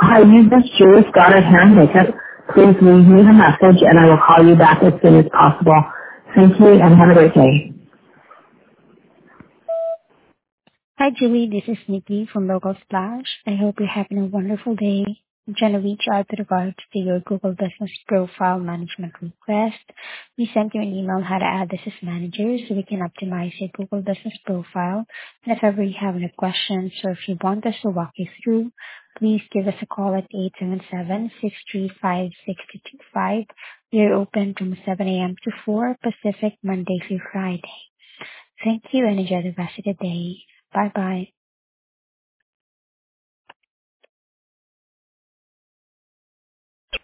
Hi, you just Julie Stoddard Hair and Makeup. Please leave me a message and I will call you back as soon as possible. Thank you and have a great day. Hi, Julie. This is Nikki from Local Splash. I hope you're having a wonderful day. I'm trying to reach out with regards to your Google Business Profile Management request. We sent you an email how to add this as manager so we can optimize your Google Business Profile. And if ever you have any questions or if you want us to walk you through, please give us a call at 877-635-6225. We are open from 7 a.m. to 4 Pacific, Monday through Friday. Thank you and enjoy the rest of the day. Bye-bye.